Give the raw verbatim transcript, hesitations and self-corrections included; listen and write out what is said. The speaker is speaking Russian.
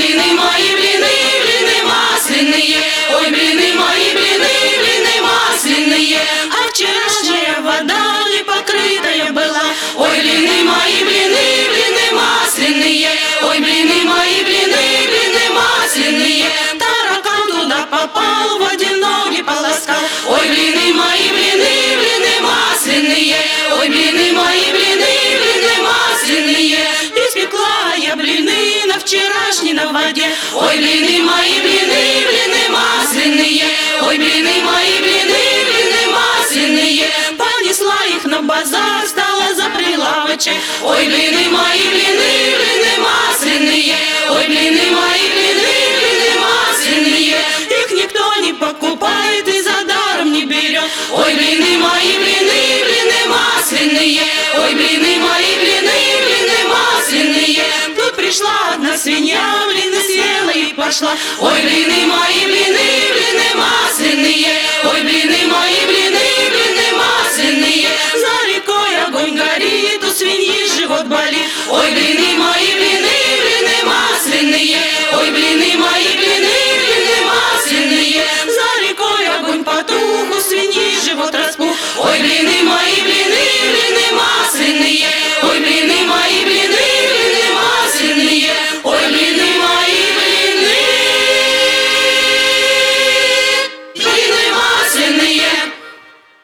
блины мои, блины, блины масляные. Ой, блины мои, блины, блины масляные. А вчерашняя вода не покрытая была. Ой, блины мои, блины, блины масляные. Ой, блины мои, блины, блины масляные. Таракан туда попал, в воде ноги полоскал. Ой, блины мои, блины, блины масляные. Ой, блины мои, блины, блины масляные. Испекла я блины на вчерашней на воде. Ой, блины мои, блины, блины масляные. Ой, блины мои, блины, блины масляные. Понесла их на базар, стала за прилавочек. Ой, блины мои, блины, блины масляные. Ой, блины мои, блины, блины масляные. Их никто не покупает и за даром не берет. Ой, блины мои, блины, блины масляные. Ой, блины мои, блины, блины масляные. Тут пришла одна свинья, блины съела и пошла. Ой, блины